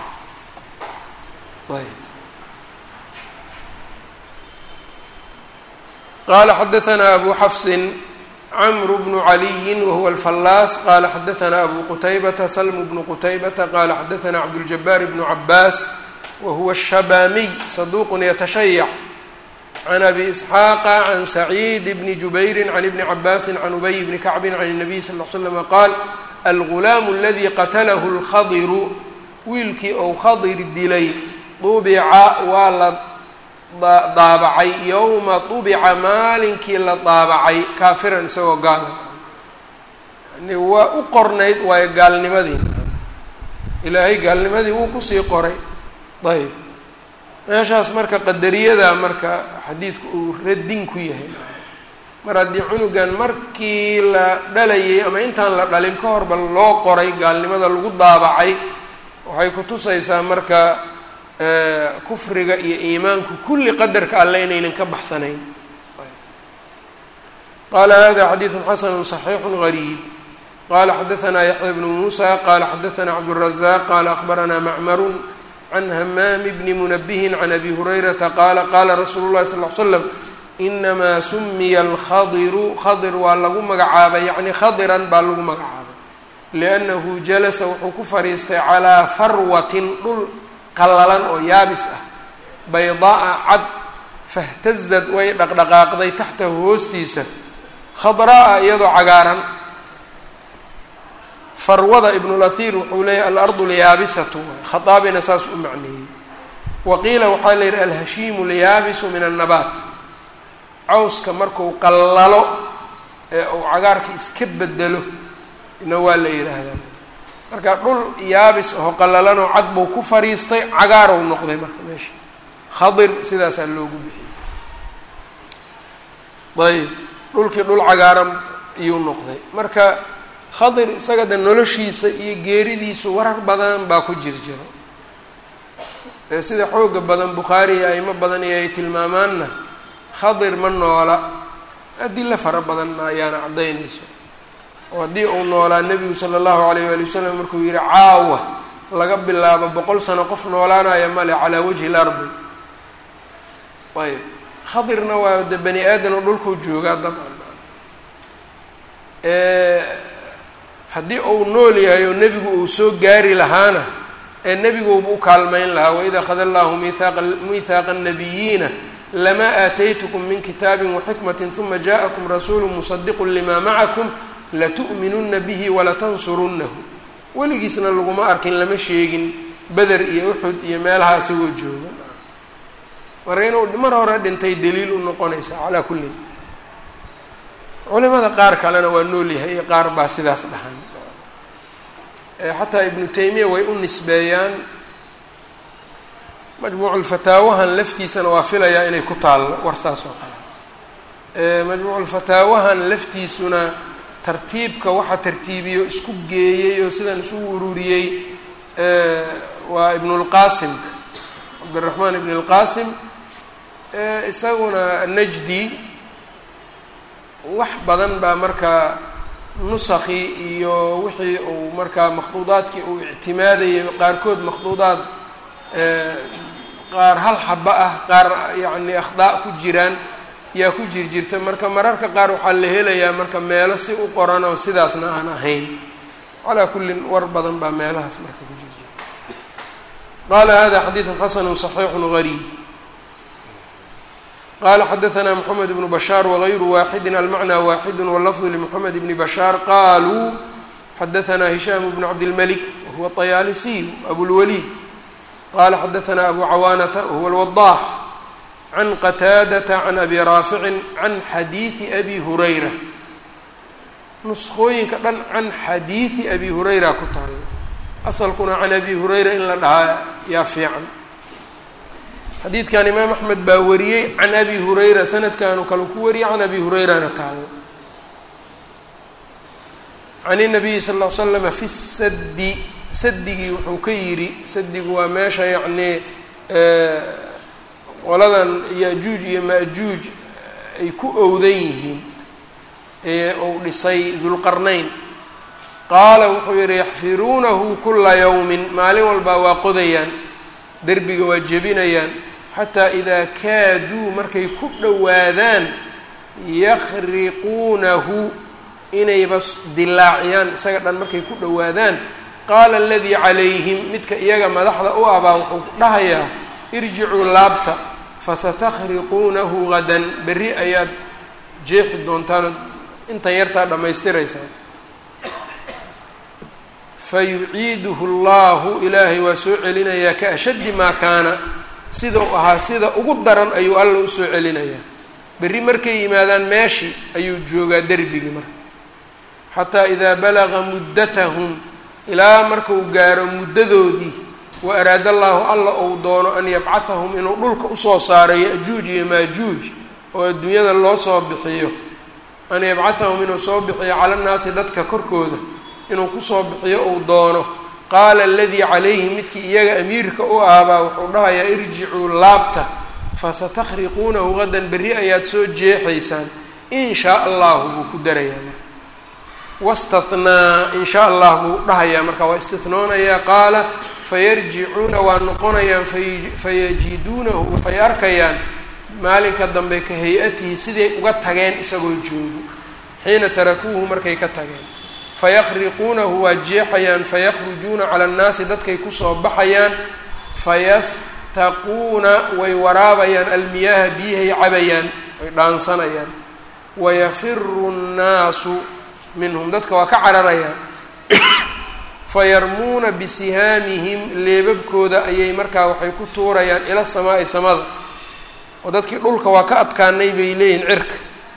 ayb qala xadaثna abu xafsin cmr bnu عaliyi wahuwa alfallaas qala xadaثna abu qutaybata slm bnu qutaybata qala xadaثna cabdاljabaar bnu cabaas wahuwa الshabaamiy saduq yatashayac can abi isxaaqa can saciid bni jubayri can ibni cabaasi can ubay bni kacbi can الnabiy sal ll ly slm qaal algulaamu aladi qatalahu اlkhadiru wiilkii ou khadir dilay dubica waa la daabacay yowma dubica maalinkii la daabacay kaafiran isagoo gaala yani waa u qornayd waayo gaalnimadii ilaahay gaalnimadii wuu kusii qoray. ayb meeshaas marka qadariyada marka xadiidku uu radin ku yahay mar haddii cunugan markii la dhalayay ama intaan la dhalin ka horba loo qoray gaalnimada lagu daabacay waxay kutusaysaa marka kufriga iyo iimaanku kulli qadarka alle inaynan ka baxsanayn. qala hada xadiiثu xasanu صaxiixu غariib qala xadaثna yaxya bnu musa qala xadaثna cabdالrazaq qala akhbarana macmaru can hamaam bni munabihin can abi hurayrata qaala qaala rasuulu llahi sal l slam inamaa sumiya alkhadiru khadir waa lagu magacaabay yacni khadiran baa lagu magacaabay liannahu jalasa wuxuu ku fadhiistay calaa farwatin dhul qallalan oo yaabis ah baydaaa cad fahtazad way dhaqdhaqaaqday taxtahu hoostiisa khadra'a iyadoo cagaaran. farwada ibnulahir wuxuu leeyahy alardu lyaabisatu khadaabina saas u macneeyey. waqiila waxaa la yidhi alhashiimu lyaabisu min annabaat cawska marku qallalo ee uu cagaarka iska bedelo ina waa la yidhaahdaa marka dhul yaabis oo qallalanoo cad buu ku fadhiistay cagaarow noqday marka meesha khadir sidaasaa loogu bixiyey. ayb dhulkii dhul cagaaran iyuu noqday marka khadir isaga de noloshiisa iyo geeridiisu warar badan baa ku jir jiro ee sida xooga badan bukhaari iyo aimo badan iyo ay tilmaamaanna khadir ma noola adilla fara badanna ayaana caddaynayso oo haddii uu noolaa nebigu sala allahu alayh waali wasalam markuu yihi caawa laga bilaabo boqol sano qof noolaanaya male calaa wajhi lardi. ayb khadirna waa de bani aadan oo dhulkuu joogaa dabcan haddii uu nool yahay oo nebigu uu soo gaari lahaana ee nebiguuba u kaalmayn lahaa waid akhada allahu miihaaqa miihaaqa annabiyiina lamaa aataytukum min kitaabin waxikmatin huma ja'akum rasuulu musadiqun limaa macakum latu'minunna bihi walatansurunnahu weligiisna laguma arkin lama sheegin beder iyo uxud iyo meelaha isagoo jooga marka inuu mar hore dhintay daliil u noqonaysa calaa kullin culimada qaar kalena waa nool yahay iyo qaar baa sidaas dhahan xataa ibnu taymiya way u nisbeeyaan majmuuculfataawahan laftiisana waa filayaa inay ku taallo war saas oo kale majmuuculfataawahan laftiisuna tartiibka waxa tartiibiyo isku geeyey oo sidan isugu ururiyey waa ibnulqaasimka cabdiraxmaan ibn اlqaasim isaguna najdi wax badan baa markaa nusakii iyo wixii uu markaa makhduudaadkii uu ictimaadayay qaarkood makhduudaad qaar hal xaba ah qaar yacni akhdaa ku jiraan yaa ku jir jirta marka mararka qaar waxaa la helayaa marka meelo si u qoran oo sidaasna aan ahayn calaa kullin war badan baa meelahaas marka ku jir jira qaala hada xadiiثu xasanu صaxiixu gariib qala xadaثna mحamed bnu bashaar wغayru waaxidi almacnى waaxidu wاlafظu lmحamed bni bashaar qaluu xadaثna hishaam bnu cabdilmalik wahuwa طayaalisiy abulwaliid qala xadaثna abu cawaanata wahuwa اlwadaax can qataadata can abi raaficin can xadiiثi abi hurayra nuskooyinka dhan can xadiiثi abi hurayra ku taala asalkuna can abi hurayra in la dhahaa yaa fiican xadiidkan imaam axmed baa wariyey can abi hurayra sanadkaanu kale ku wariyey can abi hurayrana taalo can الnabiyi sal ll ly slama fi saddi sadigii wuxuu ka yidhi sadigu waa meesha yacnii qoladan yajuuj iyo maajuuj ay ku owdan yihiin ee uu dhisay dulqarnayn qaala wuxuu yihi yaxfiruunahu kula yawmin maalin walbaa waa qodayaan derbiga waa jebinayaan xataa idaa kaaduu markay ku dhowaadaan yakhriquunahu inayba dilaaciyaan isaga dhan markay ku dhowaadaan qaala aladii calayhim midka iyaga madaxda u abaa wuxuu dhahayaa irjicuu laabta fasatakhriquunahu gadan berri ayaad jeexi doontaan intan yartaa dhammaystiraysaan fayuciiduhu allahu ilaahay waa soo celinayaa ka ashaddi maa kaana sida u ahaa sida ugu daran ayuu alla usoo celinayaa berri markay yimaadaan meeshii ayuu joogaa derbigii marka xataa idaa balaga muddatahum ilaa markuu gaaro muddadoodii wa araada allaahu alla ou doono an yabcahahum inuu dhulka usoo saaro ya-juuj iyo maajuuj oo adduunyada loo soo bixiyo an yabcahahum inuu soo bixiyo cala nnaasi dadka korkooda inuu kusoo bixiyo uu doono qaala aladii calayhi midkii iyaga amiirka u aabaa wuxuu dhahayaa irjicuu laabta fasatakhriquunahu gadan berri ayaad soo jeexaysaan in shaa allahu buu ku darayaa marka wastathnaa in shaa allah buu dhahayaa marka waa istithnoonayaa qaala fayarjicuuna waa noqonayaan fayajiduunahu waxay arkayaan maalinka dambe ka hay-atihi siday uga tageen isagoo joogo xiina tarakuuhu markay ka tageen fayakhriquunahu waa jeexayaan fayakhrujuuna cala annaasi dadkay kusoo baxayaan fayastaquuna way waraabayaan almiyaaha biyahay cabayaan way dhaansanayaan wayafiru nnaasu minhum dadka waa ka cararayaan fayarmuuna bisihaamihim leebabkooda ayay markaa waxay ku tuurayaan ila samaa'i samada oo dadkii dhulka waa ka adkaanay bay leeyihin cirka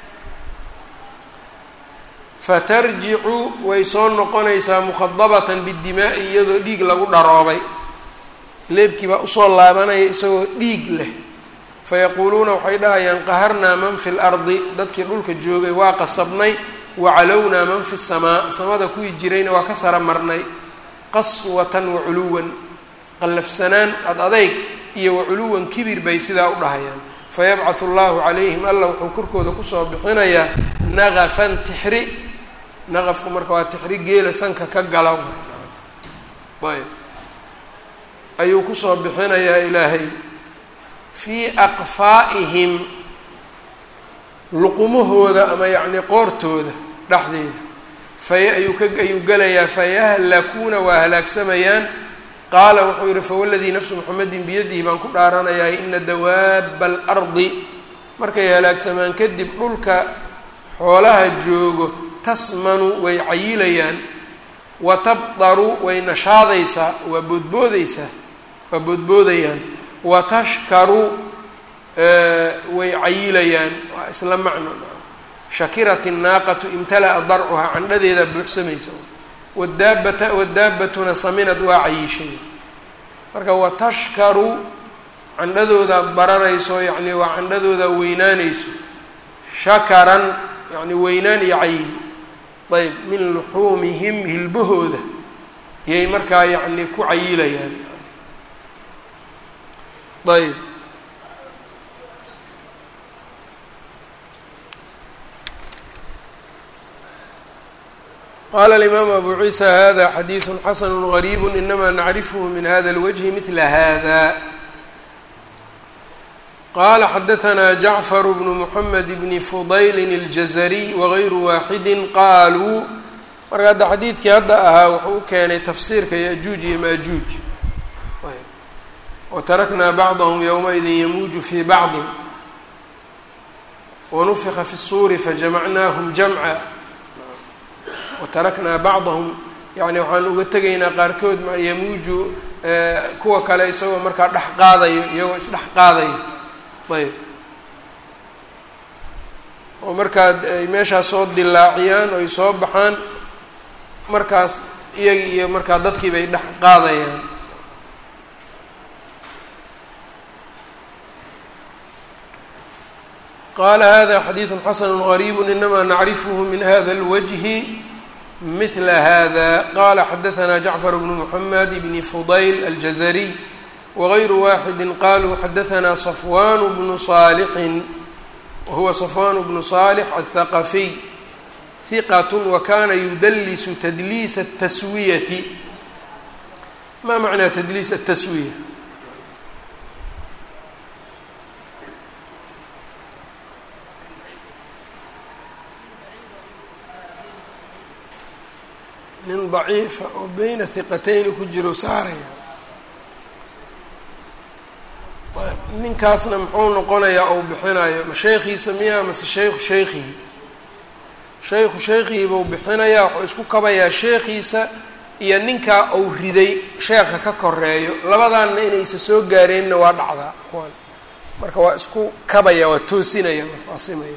fatarjicu way soo noqonaysaa mukhadabatan biddimaa'i iyadoo dhiig lagu dharoobay leebkii baa usoo laabanaya isagoo dhiig leh fayaquuluuna waxay dhahayaan qaharnaa man fi lardi dadkii dhulka joogay waa qasabnay wacalownaa man fi samaa samada kuwii jirayna waa ka sara marnay qaswatan waculuwan qallafsanaan ad adayg iyo waculuwan kibir bay sidaa u dhahayaan fayabcahu allahu calayhim alla wuxuu korkooda kusoo bixinayaa naqafan tixri naqafku marka waa tixri geela sanka ka gala ayb ayuu kusoo bixinayaa ilaahay fii aqfaa'ihim luqumahooda ama yacni qoortooda dhexdeeda fay ayuu ka ayuu gelayaa fayahlakuuna waa halaagsamayaan qaala wuxuu yihi fawaladii nafsu muxamedin biyadihi baan ku dhaaranayaa ina dawaaba alardi markay halaagsamaan kadib dhulka xoolaha joogo tasmanu way cayilayaan wa tabdaru way nashaadaysaa waa boodboodaysaa waa boodboodayaan wa tashkaru way cayilayaan waa isla macno shakirat الnaaqatu imtala'a darcuhaa candhadeeda buuxsamaysa wadaabata wadaabatuna saminad waa cayishay marka watashkaru candhadooda bararayso yacni waa candhadooda weynaanayso shakaran yani weynaan iyo cayin ayb min luxuumihim hilbahooda yay markaa yacni ku cayilayaan ayb qala الإmam abu ciisa hada xadiiث xasn غrيb inama nacrifh min hada الwجه mثla hada qala xadaثna jacfar bn mحamed bn fudayl الjazrي وغayru waaxidi qaluu marka hadda xadiidkii hadda ahaa wuxuu u keenay tafsiirka yajuuj iyo maajuuj watarakna bacضhm ywmaئidi yamuuju fي bacضi wanufika fi الsuuri fajamacnahm jamca wataraknaa bacdahum yani waxaan uga tegaynaa qaarkood yamuuju kuwa kale isagoo markaa dhex qaadayo iyagoo isdhex qaadayo ayb oo markaad ay meeshaas soo dilaaciyaan oo ay soo baxaan markaas iyagi iyo markaa dadkii bay dhex qaadayaan qaala hada xadiiثu xasn غariib inama nacrifh min hada اlwجه mثl hda qala xadaثna jacfar bn mحamed bn fudayl aljazrي وغayru waaxidi qaluu xadaثna صfwan bnu صaalixi wahuwa صfwan bnu صaalح aلthaqafiy hiqat wakana yudlisu tdliis الtaswiyati ma macnaa tdliis الtaswiya nin daciifa oo beyna hiqatayni ku jiro saaraya ninkaasna muxuu noqonayaa ou bixinayo ma sheekhiisa miyaa mase shaykhu shaykhihi shaykhu shaykhihi buu bixinayaa wuxuu isku kabayaa sheekhiisa iyo ninkaa ou riday sheekha ka koreeyo labadaanna inaysa soo gaareenna waa dhacdaa kuwan marka waa isku kabaya waa toosinaya waa simaya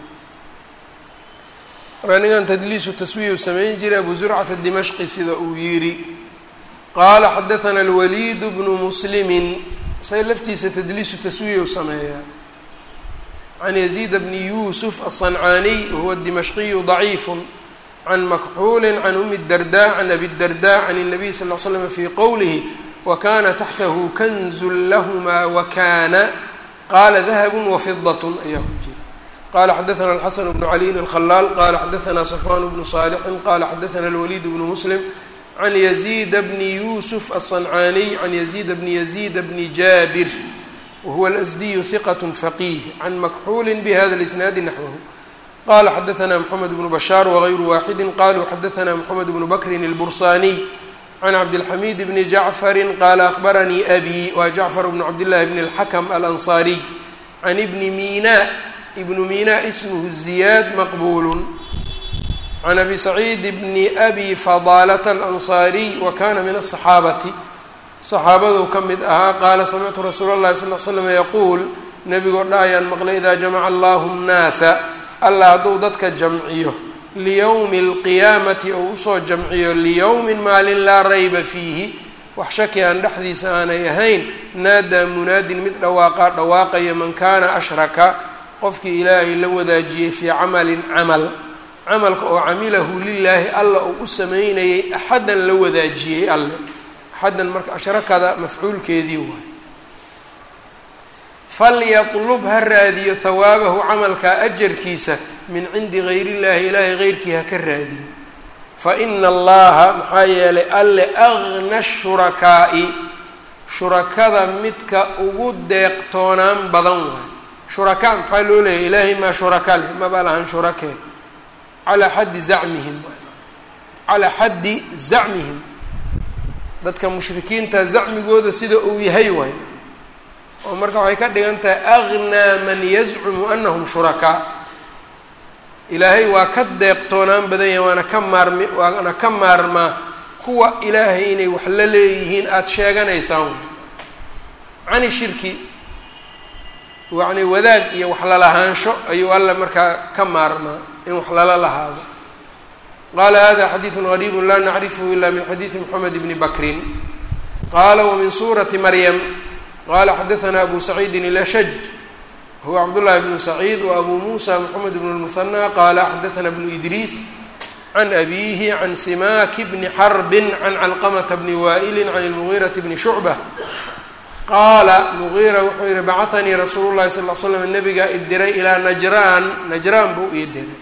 marka ninkan tadliisu taswiya u samayn jiray abu zurcata dimashqi sida uu yidhi qaala xadaثana alwaliid bnu muslimin say laftiisa tadliisu taswiya u sameeyaa can yaziid bni yuusuf aلصancaaniy wahuwa dimashqiyu ضaciif can makxuuli can umi darda can abi darda can الnabiy sal ll slam fi qowlihi wakana taxtahu kanzu lahma wakana qaala dahab wafidaة ayaa ku jira qala xadaثna الxasn bnu caliyin الkhalaal qala xadaثna صfwan bnu صaalixi qala xadaثna اlwaliid bnu muslim can yaziid bni yuusuf aلصancaaniy can yaziid bni yaziid bni jaabir wahuwa alasdiyu hiqat faqih can makxuuli bhada اlisnaadi naxwahu qala xadaثna mxamed bnu bashaar wغayru waaxidi qaluu xadaثna mxamed bnu bakrin اlbursaaniy can cabdilxamiid bni jacfari qala akhbaranii abi wa jacfar bnu cabdillahi bni اlxakm alanصaariy can ibni mina ibnu mina ismhu ziyaad maqbul can abi saciid bni abi fadaalata alanصaariy wa kana min aلصaxaabati صaxaabaduu ka mid ahaa qaala samictu rasuula اllahi sal l slam yaquul nebigoo dha ayaan maqlay idaa jamaca allahu nnaasa allah hadduu dadka jamciyo liyowmi اlqiyaamati ou usoo jamciyo liyowmin maalin laa rayba fiihi wax shaki aan dhexdiisa aanay ahayn naadaa munaadin mid dhawaaqaa dhawaaqaya man kaana ashraka qofkii ilaahay la wadaajiyey fii camalin camal camalka oo camilahu lilaahi alla uu u sameynayay axaddan la wadaajiyey alle axaddan marka ashrakada mafcuulkeedii waay falyatlub ha raadiyo hawaabahu camalkaa ajarkiisa min cindi gayr illaahi ilaahay geyrkii ha ka raadiyo fa ina allaha maxaa yeelay alle agna shurakaa'i shurakada midka ugu deeqtoonaan badan waay shurakaa maxaa loo leeyahy ilaahay maa shuraka leh maba lahan shurakee calaa xaddi zacmihim calaa xaddi zacmihim dadka mushrikiinta zacmigooda sida uu yahay waay oo marka waxay ka dhigan tahay agnaa man yazcumu anahum shurakaa ilaahay waa ka deeqtoonaan badan yahay waana ka maarmi waana ka maarmaa kuwa ilaahay inay wax la leeyihiin aada sheeganaysaan cani shirki yacni wadaag iyo wax lalahaansho ayuu alla markaa ka maarmaa in wax lala lahaado qaala hada xadiidu gariibu laa nacrifhu ila min xadiidi moxamed bni bakrin qaala wamin suurati maryam qala xadaثna abu saciidin ilashaj huwa cabdullahi bnu saciid wa abu muusa moxamed bn lmuhanى qala xadaثna bnu idriis can abihi can simaki bni xarbin can calqamata bni waa'ili can اlmugiirati bni shucbة qaala mugiira wuxuu yihi bacahanii rasuulu llahi sal l slam nabigaa idiray ilaa najraan najraan buu ii diray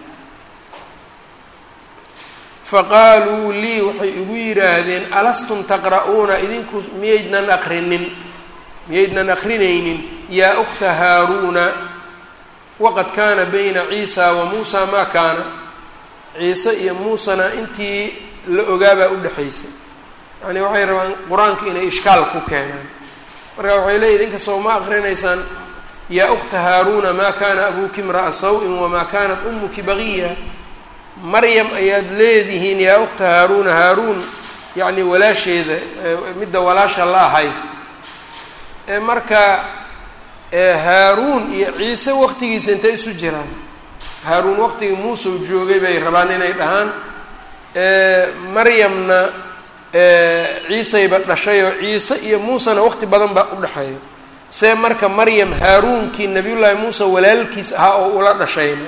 faqaaluu lii waxay igu yidhaahdeen alastum taqra'uuna idinku miyaydnan aqrinin miyaydnan akrinaynin yaa ukta haaruuna waqad kaana bayna ciisa wa muusa maa kaana ciise iyo muusana intii la ogaabaa udhexaysay yani waxay rabaan qur-aanka inay ishkaal ku keenaan marka waxay leeyihin idinka soo ma akrinaysaan yaa ukta haaruuna maa kaana abuuki imra'a saw-in wamaa kaanat umuki bagiya maryam ayaad leedihiin yaa ukta haaruuna haaruun yacni walaasheeda midda walaasha la ahay marka haaruun iyo ciise waqtigiisa intay isu jiraan haaruun waqtigii muuse u joogay bay rabaan inay dhahaan maryamna ciisayba dhashayoo ciise iyo muusena waqti badan baa u dhexeeya see marka maryam haaruunkii nabiyullaahi muuse walaalkiis ahaa oo ula dhashayna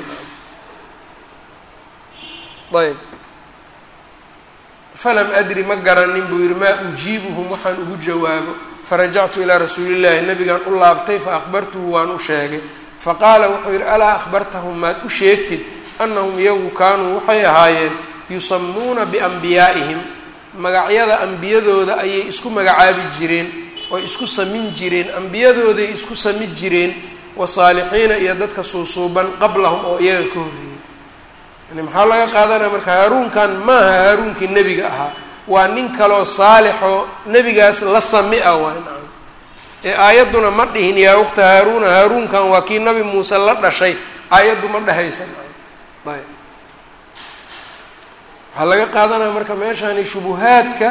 ayb falam adri ma garanin buu yihi maa ujiibuhum waxaan ugu jawaabo farajactu ilaa rasuulillahi nabigaan u laabtay faakbartuhu waan u sheegay faqaala wuxuu yihi alaa akhbartahum maad u sheegtid annahum iyagu kaanuu waxay ahaayeen yusamuuna bianbiyaa'ihim magacyada ambiyadooda ayay isku magacaabi jireen oy isku samin jireen ambiyadooday isku sami jireen wasaalixiina iyo dadka suusuuban qablahum oo iyaga ka horreeyey yani maxaa laga qaadanaya marka haaruunkan maaha haaruunkii nebiga ahaa waa nin kaloo saalixoo nebigaas la sami a waay nacam ee aayadduna ma dhihin yaa ukta haaruuna haaruunkan waa kii nabi muuse la dhashay aayaddu ma dhehaysan ayb waxaa laga qaadanaya marka meeshaani shubuhaadka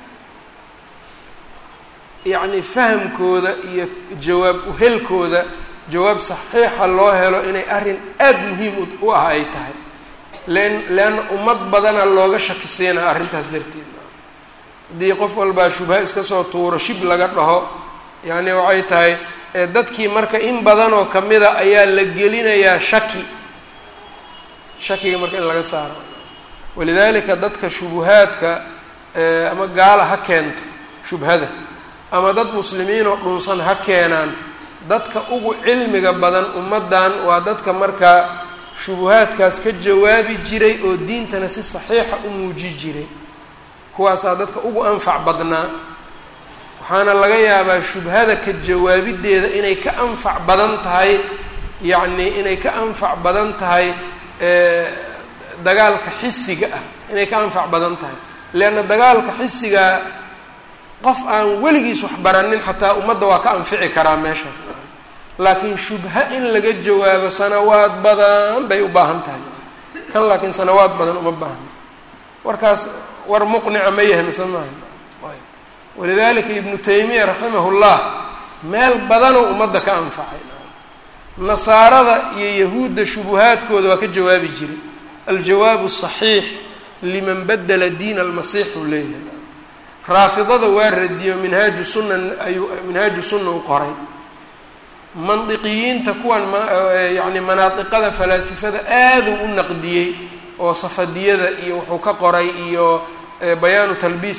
yacni fahamkooda iyo jawaab uhelkooda jawaab saxiixa loo helo inay arrin aada muhiim u ah ay tahay len leanna ummad badana looga shakisiinaa arrintaas darteed haddii qof walbaa shubha iska soo tuuro shib laga dhaho yacni waxay tahay dadkii marka in badanoo kamida ayaa la gelinayaa shaki shakiga marka in laga saaro walidaalika dadka shubuhaadka ama gaala ha keento shubhada ama dad muslimiinoo dhunsan ha keenaan dadka ugu cilmiga badan ummaddan waa dadka markaa shubuhaadkaas ka jawaabi jiray oo diintana si saxiixa u muuji jiray kuwaasaa dadka ugu anfac badnaa waxaana laga yaabaa shubhada ka jawaabideeda inay ka anfac badan tahay yacni inay ka anfac badan tahay dagaalka xisiga ah inay ka anfac badan tahay leanna dagaalka xisigaa qof aan weligiis wax baranin xataa ummadda waa ka anfici karaa meeshaas laakiin shubha in laga jawaabo sanawaad badan bay u baahan tahay kan laakiin sanawaad badan uma baahna warkaas war muqnica ma yahay mise maaha walidaalika ibnu taymiya raximahullah meel badanoo ummadda ka anfacay nasaarada iyo yahuudda shubuhaadkooda waa ka jawaabi jiray aljawaabu asaxiix liman badala diina almasiix uu leeyahay raafidada waa radiyo minhaaju sunna ayuu minhaaju sunna u qoray mandiqiyiinta kuwan yani manaadiqada falaasifada aaduu u naqdiyey oo safadiyada iyo wuxuu ka qoray iyo bayaanu talbiis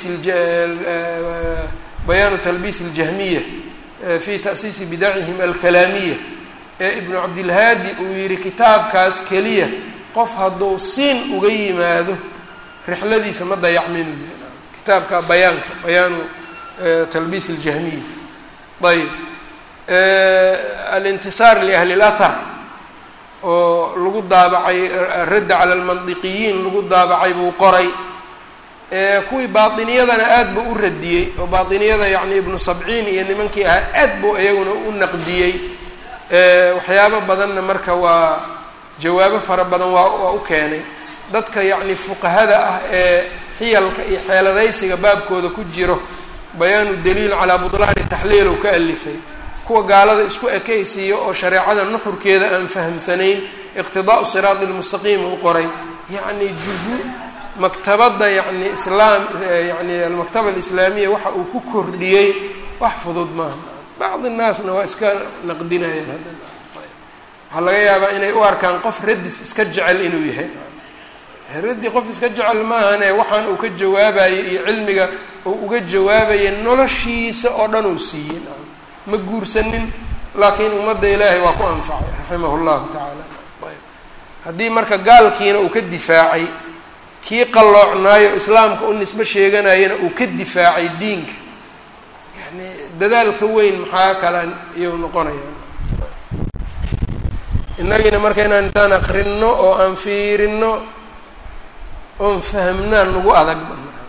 bayaanu talbiis اljahmiya fi ta'siisi bidacihim alkalaamiya ee ibnu cabdilhaadi uu yihi kitaabkaas keliya qof hadduu siin uga yimaado rixladiisa ma dayacminu kitaabka bayaanka bayaanu talbiis اljahmiya ayb alintisaar liahli اlathar oo lagu daabacay radda cala almandiqiyiin lagu daabacay buu qoray kuwii baatiniyadana aad buu u radiyey oo baatiniyada yacni ibnu sabciin iyo nimankii ahaa aad buu iyaguna u naqdiyey waxyaabo badanna marka waa jawaabo fara badan waa waa u keenay dadka yacni fuqahada ah ee xiyalka iyo xeeladaysiga baabkooda ku jiro bayaanu daliil calaa butlaani taxliil uu ka alifay kuwa gaalada isku ekaysiiyo oo shareecada nuxurkeeda aan fahamsanayn iqtidaa'u siraati lmustaqiim uu qoray yacni juhu maktabadda yacni islaam yani almaktaba alislaamiya waxa uu ku kordhiyey wax fudud maaha bacdi naasna waa iska naqdinayaan haddana waxaa laga yaabaa inay u arkaan qof radis iska jecel inuu yahay raddi qof iska jecel maahane waxaan uu ka jawaabayay iyo cilmiga uu uga jawaabaya noloshiisa oo dhan uu siiyey ma guursanin laakiin ummadda ilaahay waa ku anfacay raximahu llahu tacaala ayb haddii marka gaalkiina uu ka difaacay kii qalloocnaayo islaamka u nisbo sheeganayana uu ka difaacay diinka yani dadaalka weyn maxaa kala iyou noqonayaan innagiina marka inaan intaan aqrino oo aan fiirino oon fahamnaan nagu adag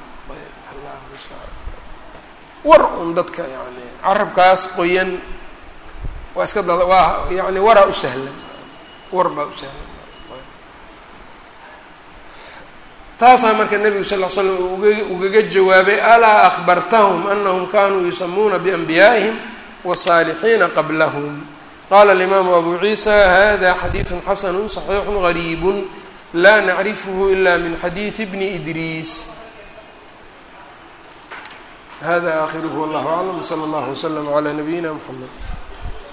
war un dadka yani carabkaas qoyan waa iska dad waa yani waraa u sahlan war baa u sahlan taasaa marka nebigu sal ll slam uu uga ugaga jawaabay alaa akhbartahum anahum kanuu yusamuuna bianbiyaa'ihim wasaalixiina qablahum qala alimaamu abu ciisa hada xadiidu xasanu صaxiixu gariibu la nacrifhu ila min xadiidi bni idriis hada akhiruhu wallahu aclam wsala allahu wslama calaa nabiyina mxamed